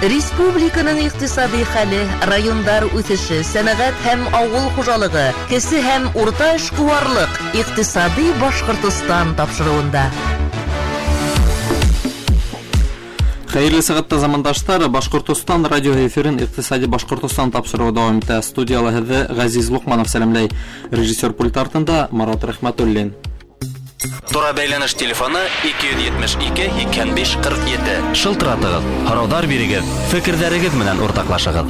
Республиканың икътисади хәле, райондар үсеше, сәнәгать һәм авыл хуҗалыгы, кесе һәм урта эшкуарлык, икътисади Башкортстан тапшыруында. Хәерле сәгатьтә замандаштар, Башкортстан радио эфирен икътисади Башкортстан тапшыруы дәвам итә. Студияла һеҙҙе Ғәзиз Луҡманов сәләмләй. Режиссер пульт артында Марат Рәхмәтуллин. Тура бәйләнеш телефоны 272-25-47. Шылтыратығыз, һорауҙар бирегеҙ, фекерҙәрегеҙ менән уртаҡлашығыҙ.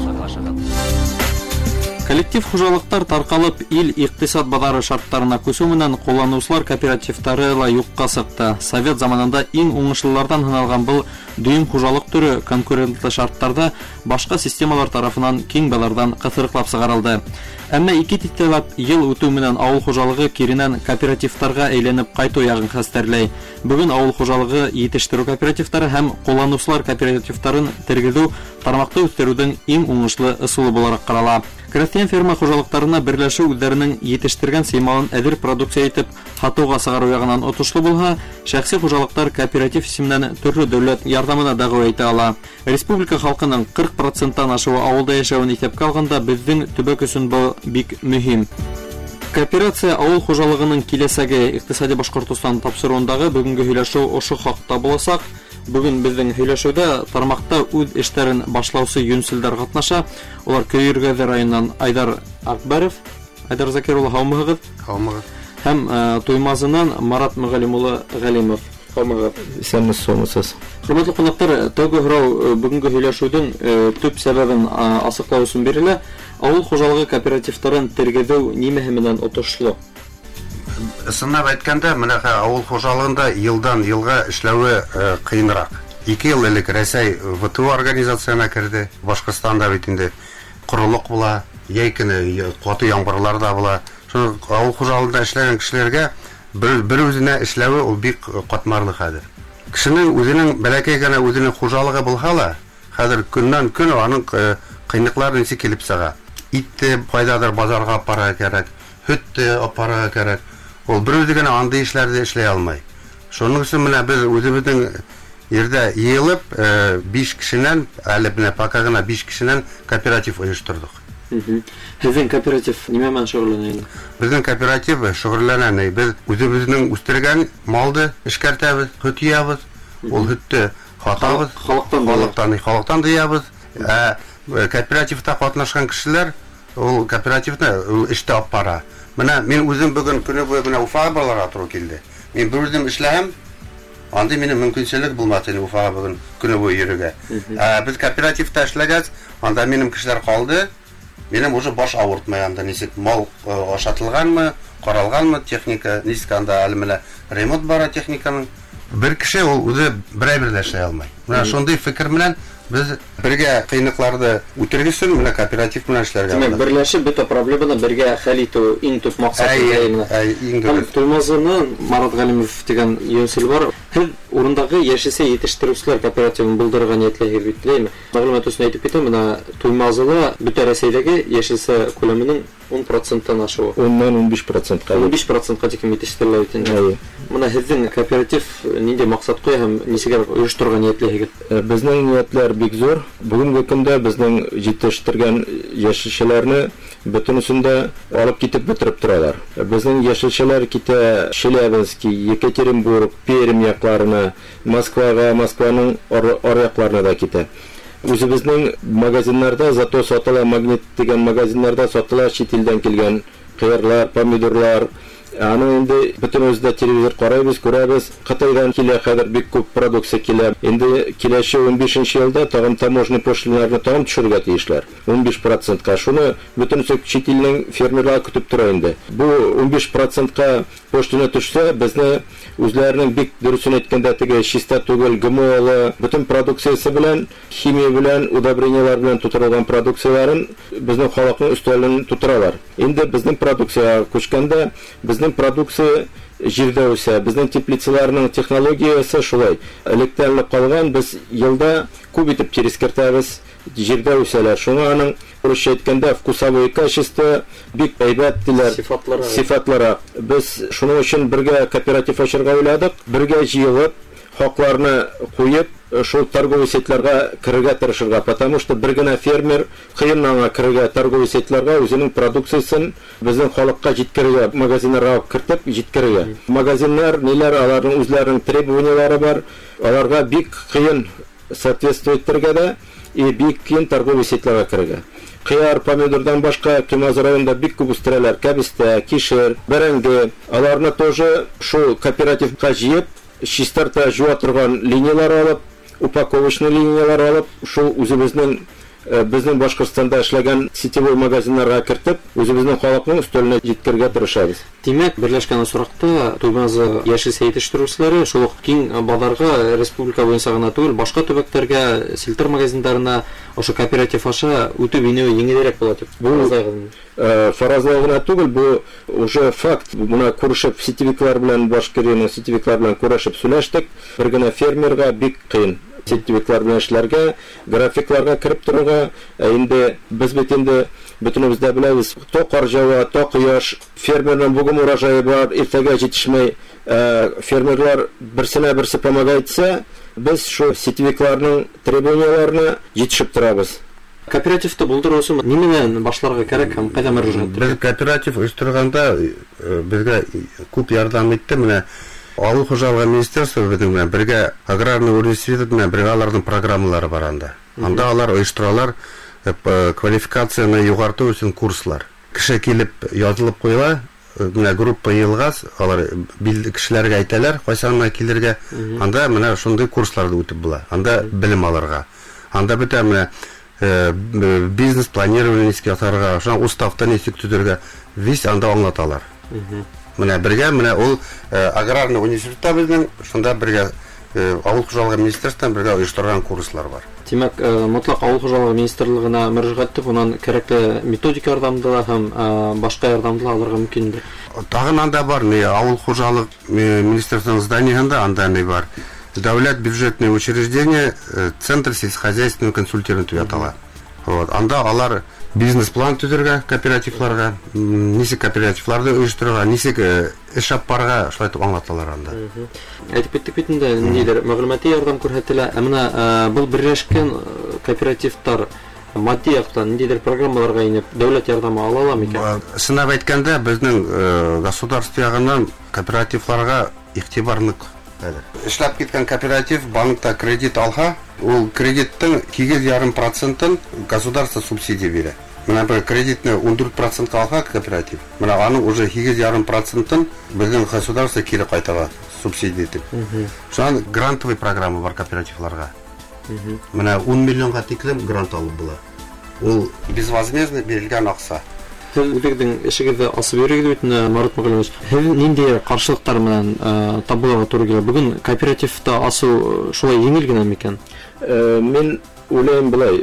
Коллектив хужалыҡтар тарҡалып, ил иҡтисад баҙары шарттарына күсеү менән ҡулланыусылар кооперативтары ла юҡҡа сыҡты. Совет заманында иң уңышлыларҙан һыналған был дөйөм хужалыҡ төрө конкурентлы шарттарда башҡа системалар тарафынан киң баҙарҙан ҡыҫырыҡлап сығарылды. Әммә ике тиҫтәләп йыл үтеү менән ауыл хужалығы киренән кооперативтарға әйләнеп ҡайтыу яғын хәстәрләй. Бөгөн ауыл хужалығы етештереү кооперативтары һәм ҡулланыусылар кооперативтарын тергеҙеү тармаҡты үҫтереүҙең иң уңышлы ысулы булараҡ ҡарала. Крәҫтиән ферма хужалыҡтарына берләшеү үҙҙәренең етештергән сеймалын әҙер продукция итеп һатыуға сығарыу яғынан отошло булһа, шәхси хужалыҡтар кооператив исеменән төрлө дәүләт ярҙамына дәғүә итә ала. Республика халҡының 40%-тан ашыуы ауылда йәшәүен иҫәпкә алғанда, беҙҙең төбәк өсөн был бик мөһим. Кооперация ауыл хужалығының киләсәге иҡтисади Башҡортостан тапшырыуындағы бөгөнгө һөйләшеү ошо хаҡта буласаҡ. Бөгөн беҙҙең һөйләшеүҙә тармаҡта үҙ эштәрен башлаусы йүнселдәр ҡатнаша. Улар Көйөргәҙе районынан Айдар Аҡбаров, Айдар Закир улы, һаумыһығыҙ? Һаумыһығыҙ. Һәм Туймазынан Марат Мөғәлим улы Ғәлимов. Һаумыһығыҙ. Исәнмесез. Хөрмәтле ҡунаҡтар, тәүге һорау бөгөнгө һөйләшеүҙең төп сәбәбен асыҡлау өсөн бирелә. Ауыл хужалығы кооперативтарын тергеҙеү нимәһе менән отошло? Ысынлап әйткәндә, менә ауыл хужалығында йылдан йылға эшләүе ҡыйыныраҡ. 2 йыл элек Рәсәй ВТО организацияна керде. Башҡортостанда бит инде ҡоролоҡ була, йәй көне ҡаты ямғырлар да була. Шуны ауыл хужалығында эшләгән кешеләргә бер үзенә эшләүе ул бик ҡатмарлы хәҙер. Кешенең үҙенең бәләкәй генә үҙенең хужалығы булһа ла, хәҙер көннән-көн аның ҡыйынлыҡлары нисек килеп сыға. Итте ҡайҙалыр базарға апарға кәрәк, һөтте апарға кәрәк. Ул бер үҙе генә андай эшләрҙе эшләй алмай. Шуның өсөн менә беҙ үҙебеҙҙең ерҙә йыйылып 5 кешенән, әле менә пока гына 5 кешенән кооператив ойошторҙоҡ. Һеҙҙең кооператив нимә менән шөғөлләнә? Беҙҙең кооператив шөғөлләнә. Беҙ үҙебеҙҙең үҫтергән малды эшкәртәбеҙ, һөт йыябыҙ. Ул һөттө һатабыҙ, халыҡтан дыябыҙ. Кооперативта ҡатнашҡан кешеләр ул кооперативны эштә алып бара. Менә мин үзем бөгөн көне буйы менә Уфаға барырға туры килде. Мин бер үҙем эшләһәм, анда минең мөмкинселек булмаҫ ине Уфаға бөгөн көне буйы йөрөргә. Без кооперативта эшләгәс, анда минем кешеләр ҡалды. Минем уже баш ауыртмай, анда нисек мал ашатылғанмы, ҡаралғанмы, техника нисек анда әле менә ремонт бара техниканың. Бер кеше ул үҙе берәй бер дә эшләй алмай. Менә шундай фекер менән biz birgə ҡыйыныҡларҙы үтергө өсөн менә кооператив менән эшләргә. Тимәк, берләшеп бөтә проблеманы бергә хәл итеү иң төп маҡсат. Иң дөрөҫ. Туймазынан Марат Ғәлимов дигән йөнсөл бар. Һеҙ урындағы йәшелсә етештереүселәр кооперативын булдырырға ниәтләйһегеҙ бит, ләйме? Мәғлүмәт өсөн әйтеп китәм, менә Туймазыла бөтә Рәсәйҙәге йәшелсә күләменең 10%-тан ашыуы. 10-15%-ҡа. 15%-ҡа тиклем етештерелә бит инде. Менә һеҙҙең кооператив ниндәй маҡсат ҡуя һәм нисек ойошторорға ниәтләйһегеҙ? Безнең ниәтләр бик зур. Бүгенге көндә безнең җитештергән йәшелчәләрне бөтөнсендә алып китеп бөтөрөп торалар. Безнең йәшелчәләр китә Челябинск, Екатеринбург, Пермь яҡларына, Москваға, Москваның аръяҡларына да китә. Үзебезнең магазиннарда зато сатыла, Магнит дигән магазиннарда сатыла чит илдән килгән ҡыярлар, помидорлар. Аны инде бөтөнөбөҙ телевизор ҡарайбыҙ, күрәбеҙ. Ҡытайҙан килә хәҙер бик күп продукция килә. Инде киләше 15-нче йылда тагын таможня пошлиналарны тагын төшөргә тейешләр. 15%-ка. Шуны бөтөнсө чит илнең фермерлары көтөп тора инде. Бу 15%-ка пошлина төшсә, безне үзләренең бик дөрөсөн әйткәндә теге чиста түгел, ГМОлы, бөтен продукциясы белән, химия белән, удобрениялар белән тутырылган продукцияларын безнең халыкның өстәлен тутыралар. Инде безнең продукцияга күчкәндә, безнең продукция җирдә үсә. Безнең теплицаларның технологиясы шулай. Электәнлек калган, без йылда күп итеп терескертәбез, җирдә үсәләр. Шуңа аның русча әйткәндә вкусовое качество бик әйбәт диләр. Сифатлары. Без шуның өчен бергә кооператив ачарга уйладык. Бергә җыелып, хакларны куеп, шул торговый сетьләргә керергә тырышырга, потому что бер генә фермер кыен аңа керергә торговый сетьләргә үзенең продукциясын безнең халыкка җиткерергә, магазиннарга кертеп җиткерергә. Магазиннар ниләр, аларның үзләренең требованияләре бар, аларга бик кыен соответствовать итәргә дә и бик кыен торговый сетьләргә керергә. Кыяр, помидордан башка Туймаз районында бик күп үстерәләр, кәбестә, кишер, бәрәңге. Аларны тоже шул кооперативка җыеп, чистарта жуа торган линиялар алып, упаковочный линиялар алып, шул үзебезнең безнең Башкортстанда эшләгән сетевой магазиннарга кертеп, үзебезнең халыкның өстәленә җиткергә тырышабыз. Димәк, берләшкән осракта Туймаз яшел сәй итештерүчеләре шул ук киң базарга республика буенча гына түгел, башка төбәктәргә, селтер магазиннарына ошо кооператив аша үтеп инеү еңелрәк була дип. Бу фаразлау гына түгел, бу уже факт. Буна күрешеп сетевиклар белән, Башкирияның сетевиклар белән күрешеп сөйләштек. Бер генә фермерга бик кыен сетевиклар белән эшләргә, графикларга кирип торырга. Инде без бит инде бөтенебез дә беләбез, то кар жава, то кояш, фермерның бүген урожайы бар, иртәгә җитешмәй, фермерлар берсенә берсе помогать итсә, без шу сетевикларның требованияларына җитешеп торабыз. Кооперативты булдырусым нимәдән башларга кирәк һәм кайда мөрәҗәгать? Без кооператив оештырганда безгә күп ярдәм итте. Менә Авыл хуҗалыгы министрлыгы белән бергә аграрный университет белән бергә аларның программалары бар анда. Анда алар оештыралар квалификацияны югарту өчен курслар. Кеше килеп язылып куела, менә группа елгас, алар кешеләргә әйтәләр, кайсанга килергә. Анда менә шундый курсларда үтеп була. Анда белем алырга. Анда бөтә менә бизнес планирование ясарга, шуңа уставта ничек төзергә, весь анда аңлаталар. Менә бергә, менә ул аграрный университетта безнең шунда бергә авыл хуҗалыгы министрлыгыннан бергә оештырган курслар бар. Димәк, мотлак авыл хуҗалыгы министрлыгына мөрәҗәгать итеп, унан кирәкле методик ярдәмдә һәм башка ярдәмдә алырга мөмкиндер. Тагын анда бар, авыл хуҗалыгы министрлыгының зданиесында анда не бар. Дәүләт бюджетное учреждение, центр сельскохозяйственного консультирования атала. Вот, анда алар бизнес-план төзергә кооперативларга, нисек кооперативларда оештырырга, нисек эш апарга, шулай итеп аңлаталар анда. Әйтеп киттек бит инде, нидер мәгълүмати ярдәм күрсәтелә. Менә бу берләшкән кооперативлар матди яктан нидер программаларга инеп, дәүләт ярдәме ала аламы икән? Сынап әйткәндә, безнең государство ягыннан кооперативларга игътибарны эшләп киткән кооператив банкта кредит алга, ул кредиттың 2,5% государство субсидия бирә. Менә бер кредитны 14% алга кооператив. Менә аның уже 2,5% безнең государство кире кайтара субсидия итеп. Шуңа грантовый программа бар кооперативларга. Менә 10 миллионга тиклем грант алып була. Ул безвозмездно бирелгән акча. Үзегезнең эшегезгә асып йөрегез бит, Марат Мөгаллимович. Нинди каршылыктар менән табылырга туры килә? Бүген кооперативта асу шулай еңел генә микән? Мен уйлыйм булай,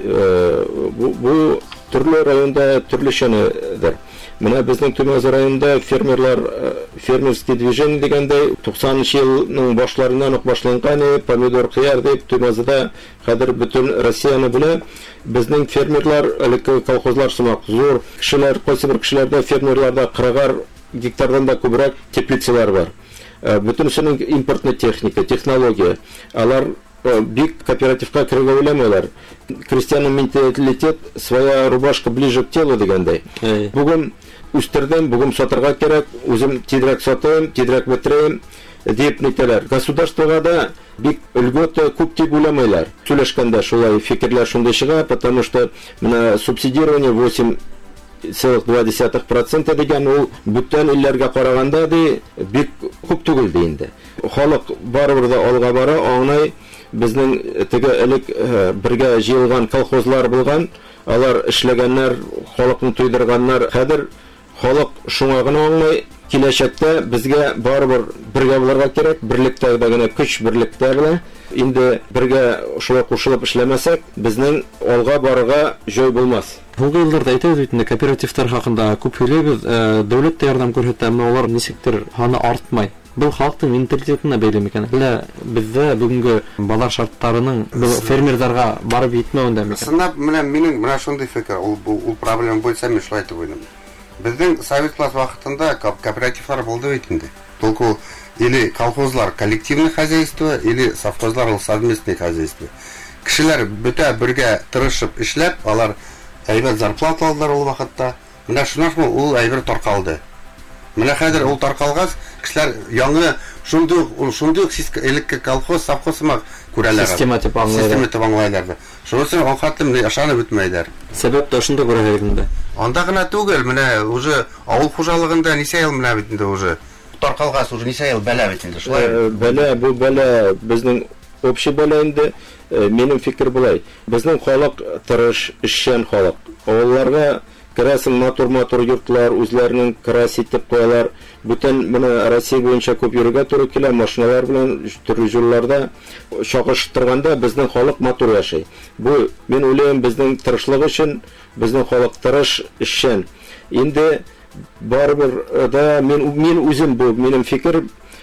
бу төрле районда төрлечәнедер. Менә безнең Туймаз районында фермерлар фермерский движение дигәндә 90-нчы елның башларыннан ук башланган, помидор, кыяр дип Туймазда хәзер бөтен Россияны белә. Безнең фермерлар, элекке колхозлар сымак зур кешеләр, кайсы бер кешеләрдә фермерларда 40 гектардан да күбрәк теплицалар бар. Бөтенсенең импортный техника, технология. Алар бик кооперативка кергә уйламыйлар. Крестьянның менталитет, своя рубашка ближе к телу дигәндәй. Бүген үстердем, бүген сатырга кирәк, үзем тидрәк сатам, тидрәк бетерәм дип нитәләр. Государствога да бик льготы күп дип уйламыйлар. Сөйләшкәндә шулай фикерләр шунда чыга, потому что менә субсидирование 8,2% дигән ул бүтән илләргә караганда ди бик күп түгел ди инде. Халык барыбер да алга бара, аңлай. Безнең теге элек бергә җыелган колхозлар булган, алар эшләгәннәр, халыкны туйдырганнар. Хәзер халык шуңа гына аңлый, киләчәктә безгә барыбер бергә булырга кирәк, берлектә генә көч берлектә генә. Инде бергә шуңа кушылып эшләмәсәк, безнең алга барырга җай булмас. Бүгенге елларда әйтәбез бит, кооперативлар хакында күп сөйләйбез, дәүләт ярдәм күрсәтә, әмма алар ничектер аны артмай. Бу халыктың менталитетына бәйле микән? Әллә бездә бүгенге базар шартларының фермерларга барып җитмәвендә микән? Сынап менә минем менә шундый фикер, ул проблема булса мин шулай дип уйлыйм. Безнең совет класс вакытында кооперативлар булды бит инде. Только или колхозлар коллективный хозяйство, или совхозлар совместный хозяйство. Кешеләр бөтә бергә тырышып эшләп, алар әйбәт зарплата алдылар ул вакытта. Менә шуннан ул әйбер таркалды. Менә хәзер ул таркалгас, кешеләр яңа шундый элекке колхоз, совхозмак күрәләр. Система дип аңлайлар. Шунысын аңхатым ышанып бетмәйләр. Сәбәп тә шунда күрә инде. Анда гына түгел, менә уже авыл хуҗалыгында ничә ел менә бит инде уже. Таркалгас уже ничә ел бәла бит инде. Шулай. Бәла безнең общий бәла инде. Минем фикер булай. Безнең халык тырыш, эшчән халык. Авылларга керәсен матур йортлар, үзләренең крас итеп куялар. Бүтән менә Россия буенча күп йөргә туры килә, машиналар белән төрле җирләрдә чагыштырганда безнең халык матур яши. Бу мин уйлыйм безнең тырышлык өчен безнең халык тырыш, эшчән. Инде барбер да мин үзем бу минем фикер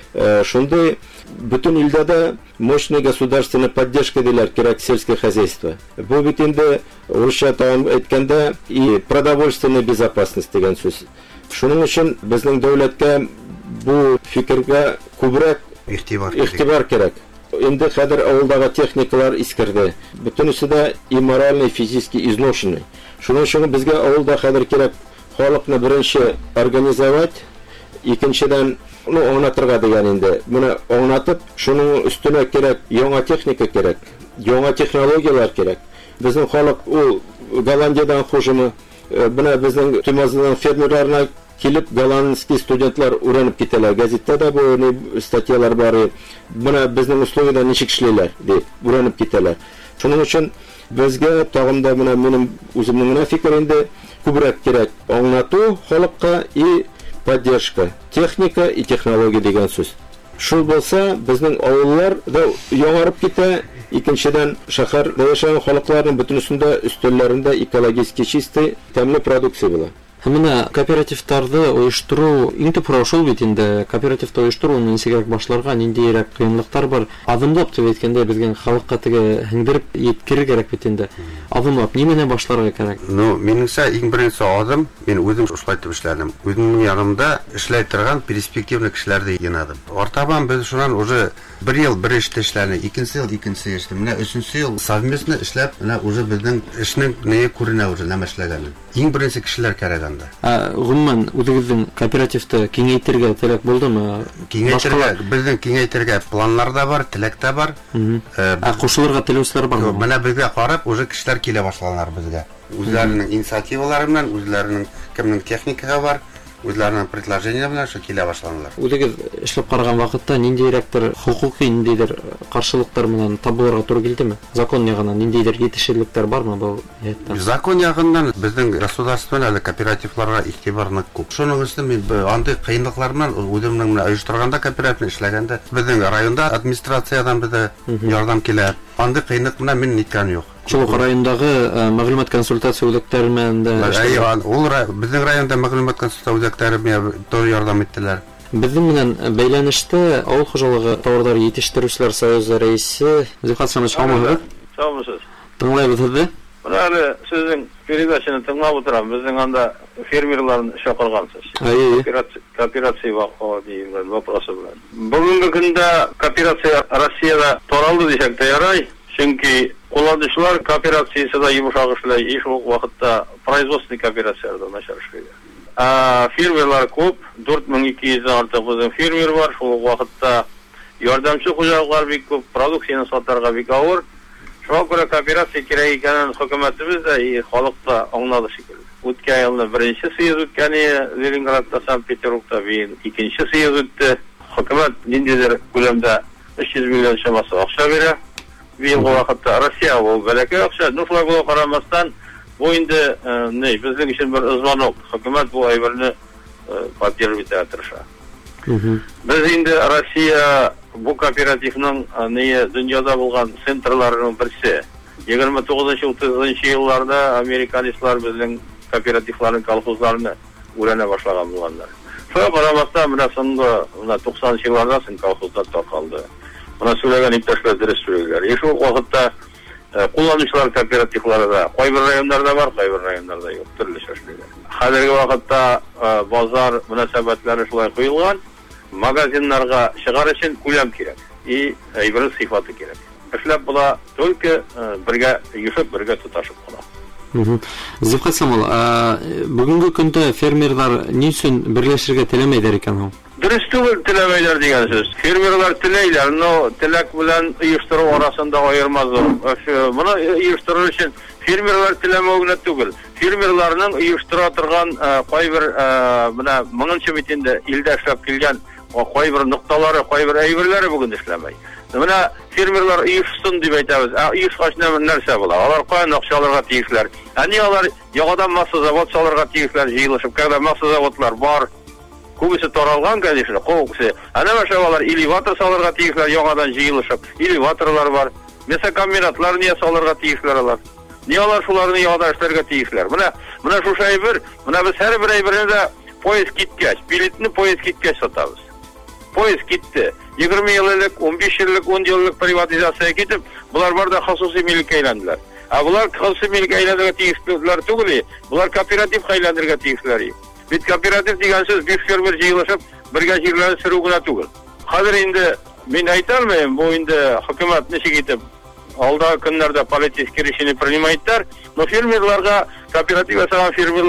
шундый бүтән илдә дә мощная государственная поддержка диләр кирәк сельское хозяйство. Бу бит инде урысча тагын әйткәндә и продовольственная безопасность дигән сүз. Шуның өчен безнең дәүләткә бу фикергә күбрәк игътибар кирәк. Инде хәзер авылдагы техникалар искерде. Бөтенесе дә и моральный, физически изношенный. Шуның өчен безгә авылда хәзер кирәк халыкны беренче организовать, икенчедән аңлатырга дигән инде. Моны аңлатып, шуның өстенә кирәк яңа техника кирәк, яңа технологиялар кирәк. Безнең халык ул Голландиядан хужымы, менә безнең Тумазның фермерларына килеп голландский студентлар өйрәнеп китәләр. Газетта да бу статьялар бар. Менә безнең условиядә ничек эшләйләр дип өйрәнеп китәләр. Шуның өчен безгә тагын да менә минем үземнең генә фикер инде күбрәк кирәк аңлату халыкка и поддержка, техника и технология дигән сүз. Шул булса, безнең авыллар да яңарып китә, икенчедән шәһәрдә яшәгән халыкларның бөтенесендә өстәлләрендә экологически чистый, тәмле продукция була. Менә кооперативтарды оештыру иң төп шул бит инде. Кооперативты оештыруны нисегрәк башларга, ниндирәк кыенлыктар бар. Адымлап дип әйткәндә безгә халыкка теге һеңдереп yetkirер кирәк бит инде. Адымлап нимәне башларга кирәк? Минеңсә иң беренче адым, мин үзем шулай дип эшләдем. Үземнең янымда эшләй торган перспективный кешеләрне янадым. Артабан без шуннан уже бер ел бер эштә эшләне, икенче ел икенче эштә. Менә өченче ел совместно эшләп, менә уже безнең эшнең нәе күренә уже нәмә эшләгәнен. Иң беренче кешеләр кирәк анда. Гомумән үзегезнең кооперативты киңәйтергә теләк булдымы? Безнең киңәйтергә планнар да бар, теләк тә бар. Кушылырга теләүчеләр бармы? Менә безгә карап уже кешеләр килә башлаганнар безгә. Үзләренең инициативалары белән, үзләренең кемнең техникага бар, үзләренең предложение белән шу килә башлаганнар. Үзегез эшләп караган вакытта ниндирәктер хукукый ниндидер каршылыктар менән табылырга туры килдеме? Закон ягыннан ниндидер җитешсезлекләр бармы бу ятта? Закон ягыннан безнең государственный әле кооперативларга игътибарны күп. Шуның өчен мин андый кыенлыклар белән үземнең менә оештырганда кооперативны эшләгәндә безнең районда администрациядан безгә ярдәм килә. Андый кыенлык менә мин ниткән юк. Чулук райондагы мәгълүмат консультация үзәкләре менән дә ул безнең районда мәгълүмат консультация үзәкләре миңа туры ярдәм иттеләр. Безнең менән бәйләнештә авыл хуҗалыгы товарлар җитештерүчеләр союзы рәисе Зөлхат Самыч Хамович. Саумысыз. Тыңлайбыз сезне. Менә сезнең передачаны тыңлап утырам. Безнең анда фермерларны чакыргансыз. Кооперация вакыты вопросы белән. Бүгенге көндә кооперация Россиядә таралды дисәк тә ярый. Чөнки кулланучылар кооперациясе да йомшак эшләй, и шул вакытта производственный кооперацияларда начар эшләй. Фермерлар күп, 4200 артык безнең фермер бар. Шул вакытта ярдәмче хуҗалыклар бик күп, продукцияны сатарга бик авыр. Шуңа күрә кооперация кирәк икәнен хөкүмәтебез дә и халык та аңлады шикелле. Үткән елны беренче съезд үткәне Ленинградта, Санкт-Петербургта, икенче съезд үтте. Хөкүмәт ниндидер күләмдә 300 миллион чамасы акча бирә. Быел вакытта Россия ул бәләкәй акча, шулай була карамастан, бу инде безнең өчен бер звонок. Хөкүмәт бу әйберне поддерживать итә тырыша. Без инде Россия бу кооперативның дөньяда булган центрларының берсе. 29-30 елларда американецлар безнең кооперативларның колхозларны үрәнә башлаган булганнар. Шуңа карамастан, менә соңгы 90 елларда колхозлар таркалды. Бuna söylegen iптәшләр дөрес сөйләгәннәр. Шул вакытта кулланучылар кооперативлары да кайбер районнарда бар, кайбер районнарда юк, төрле эшләгән. Хәзерге вакытта базар мөнәсәбәтләре шулай куелган. магазиннарга чыгар өчен күләм кирәк. И әйбер сыйфаты кирәк. Эшләп була только бергә юшып, бергә тоташып кала. Зифкат Самал, бүгенге көндә фермерлар ни өчен берләшергә теләмәйдер икән ул? Дөрес түгел теләмәйләр дигән сүз. Фермерлар теләйләр, но теләк белән оештыру арасында аерма зур. Моны оештыру өчен фермерлар теләмәүгә түгел. Фермерларның оештыра торган кайбер менә 1000нчы митиндә илдә эшләп килгән кайбер нокталары, кайбер әйберләре бүген эшләмәй. Менә фермерлар оешсын дип әйтәбез. Оешкач нәрсә була? Алар каян акча алырга тиешләр? Әни алар ягадан масса завод салырга тиешләр, җыелышып, когда масса заводлар бар. Күбесе таралган, конечно, күбесе. Әнә мәшәләр элеватор салырга тиешләр, ягадан җыелышып, элеваторлар бар. Мәсәлән, комбинатлар не салырга тиешләр алар. Ни алар шуларны ягадан эшләргә тиешләр. Менә шушы әйбер, менә без һәрбер әйберне поезд киткәч, билетны поезд киткәч сатабыз. Поезд китте. 20 еллык, 15 еллык, 10 еллык приватизация китеп, булар бар да хосусый милккә әйләнделәр. Булар хосусый милккә әйләнергә тиешләр түгел, булар кооператив әйләнергә тиешләр. Бит кооператив дигән сүз 5 фермер җыелышып, бергә җирләрне сөрү генә түгел. Хәзер инде мин әйтәлмәйм, бу инде хөкүмәт ничек итеп алда көннәрдә политический решение принимайттар, но фермерларга, кооператив ясаган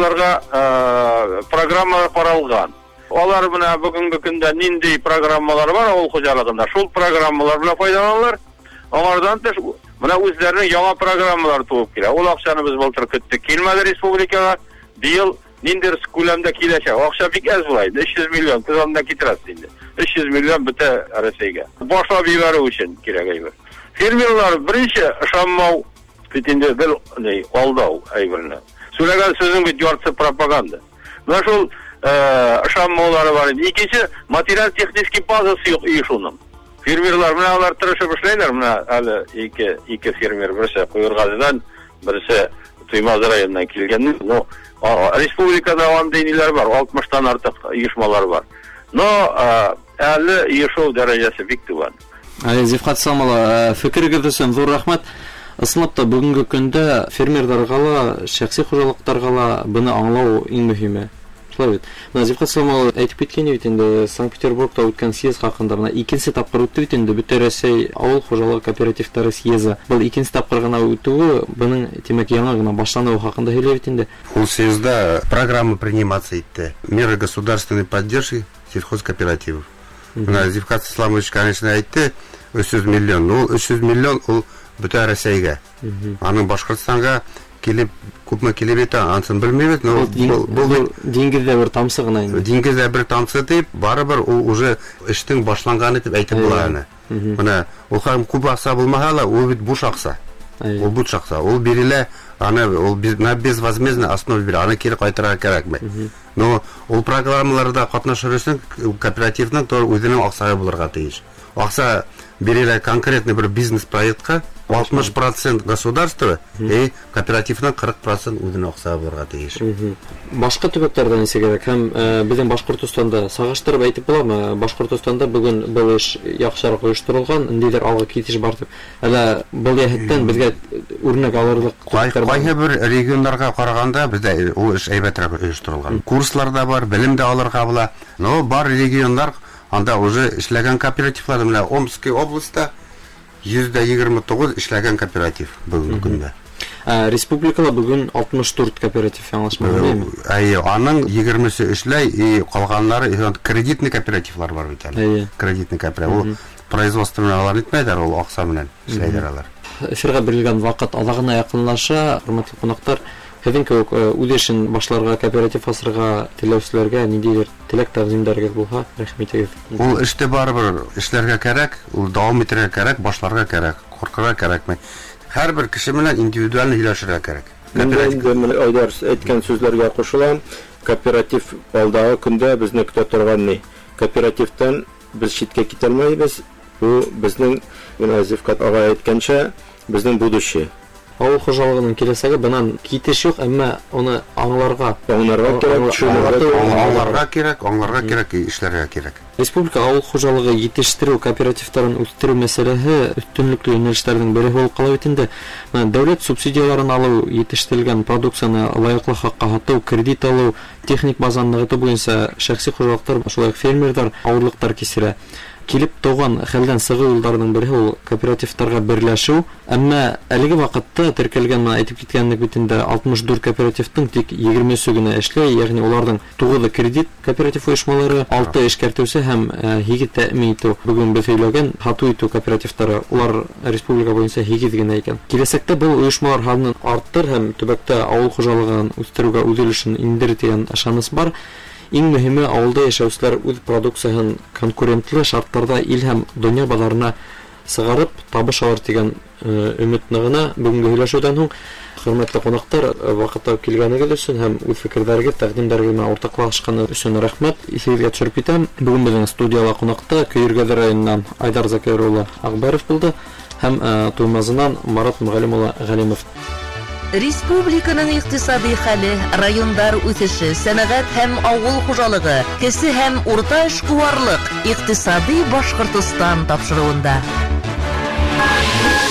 фермерларга программалар каралган. Алар менә бүгенге көндә нинди программалар бар авыл хуҗалыгында, шул программалар белән файдаланалар. Аңардан тыш менә үзләренең яңа программалар туып килә. Ул акчаны без былтыр көттек, килмәде республикага. Быел ниндидер күләмдә киләчәк. Акча бик әз була инде, 300 миллион кызанда китерәс инде. 300 миллион бөтә Россиягә. Башлап җибәрү өчен кирәк әйбер. Фермерлар беренче ышанмау бит инде бер алдау әйберне. Сөйләгән сүзең бит яртысы пропаганда. Менә шул ышанмаулары бар. Икенче материаль-технический базасы юк оешуның. Фермерлар менә алар тырышып эшләйләр, менә әле ике фермер, берсе Куйыргазыдан, берсе Туймаз районыннан килгән. Но республикада андый ниләр бар, 60тан артык оешмалар бар. Но әле оешу дәрәҗәсе бик түбән. Зифкат Самал, фикергез өчен зур рәхмәт. Ысынлап та бүгенге көндә фермерларга ла, шәхси хуҗалыктарга ла буны аңлау иң мөһиме. Зифкат Самал әйтеп киткән бит инде Санкт-Петербургта үткән съезд хакында, менә икенче тапкыр үтте бит инде бөтен Россия авыл хуҗалыгы кооперативлары съезды. Бу икенче тапкыр гына үтүе, буның демәк яңа гына башлануы хакында һөйләп бит инде. Ул съездда программа приниматься итте. Меры государственной поддержки сельхозкооперативов. Менә Зифкат Исламович, конечно, әйтте, 300 миллион. Ул 300 миллион ул бөтен Россиягә. Аның Башкортстанга килеп күпме килеп итә, ансын белмәйбез, но бу диңгездә бер тамсы гына инде. Диңгездә бер тамсы дип, барыбер ул уже эштең башланганы дип әйтеп була аны. Менә ул һәм күп акча булмаса ла, ул бит буш акча. Ул буш акча. Ул бирелә, аны ул безвозмездно основа бирә, аны кире кайтарырга кирәкме. Но ул программаларда катнашыр өчен кооперативның тор үзенең акчасы булырга тиеш. Акча бирелә конкретный бер бизнес проектка 60% государство и кооперативның 40% үзенең акчасы булырга тиеш. Башка төбәкләрдә нисә кирәк? Һәм безнең Башкортстанда сагыштырып әйтеп буламы? Башкортстанда бүген бу эш яхшырак оештырылган, ниндидер алга китеш бар дип. Әле бу яһәттән безгә үрнәк алырлык кайһы бер регионнарга караганда бездә ул эш әйбәтрәк оештырылган. Курсларда бар, белем дә алырга була. Но бар регионнар анда уже эшләгән кооперативлар, менә Омская областьта 129 эшләгән кооператив бүгенге көндә. Республикада бүген 64 кооператив яңлашмыймы? Аның 20-се эшләй, и калганнары кредитный кооперативлар бар бит әле. Кредитный кооператив. Производственный алар итмәйләр, ул акча белән эшләйләр алар. Эфиргә бирелгән вакыт алагына якынлаша, хөрмәтле кунаклар. Һәм кебек үдешен башларга, кооператив асырга теләүчеләргә ниндидер теләк тәкъдимләргә булса, рәхмәт итегез. Ул эште барыбер эшләргә кирәк, ул дәвам итәргә кирәк, башларга кирәк, куркырга кирәкме. Һәрбер кеше белән индивидуаль һөйләшергә кирәк. Айдар әйткән сүзләргә кушылам. Кооператив алдагы көндә безне көтә торган ни? Кооперативтан без читкә китәлмәйбез. Бу безнең Зифкат ага әйткәнчә, безнең будущее. Авыл хуҗалыгының киләсәге бынан китеш юк, әмма аны аңларга кирәк, эшләргә кирәк. Республика авыл хуҗалыгы җитештерү кооперативларын үстерү мәсьәләсе өстенлекле юнәлешләрнең бере булып кала бит инде. Дәүләт субсидияларын алу, җитештерелгән продукцияны лаеклы хакка һату, кредит алу, техник базаны ныгыту буенча шәхси хуҗалыктар, шулай ук фермерлар авырлыктар кисерә. Килеп туган хәлдән сыгу юлларының бере ул кооперативларга берләшү, әмма әлеге вакытта теркәлгән әйтеп киткәнлек бит инде 64 кооперативтың тик 20 генә эшләй, ягъни уларның 9 кредит кооператив оешмалары, 6 эшкәртүче һәм 7 тәэмин итү. Бүген без сөйләгән хату итү кооперативлары, улар республика буенча 7 генә икән. Киләсәктә бу оешмалар ханын арттыр һәм төбәктә авыл хуҗалыгын үстерүгә үзелешен индер дигән ышаныс бар. Иң мөһиме, авылда яшәүчеләр үз продукциясын конкурентлы шартларда ил һәм дөнья базарына сыгарып табыш алыр дигән өметне генә бүгенге һөйләшүдән соң, хөрмәтле кунаклар, вакытта килгәнегез өчен һәм үз фикерләрегез, тәкъдимнәрегезне уртаклашканы өчен рәхмәт. Эфиргә төшереп итәм. Бүген безнең студияда кунакта Көйргәҙе районыннан Айдар Закир улы Акбаров булды һәм Туймазынан Марат Мөгаллим улы Галимов. Республиканың икътисади хәле, райондар үсеше, сәнәгать һәм авыл хуҗалыгы, кесе һәм урта эшкуарлык, икътисади Башкортстан тапшыруында.